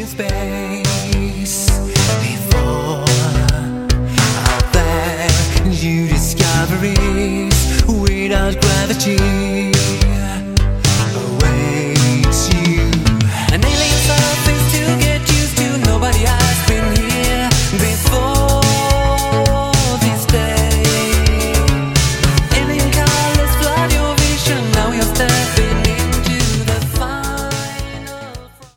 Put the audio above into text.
space before all that new discoveries without gravity.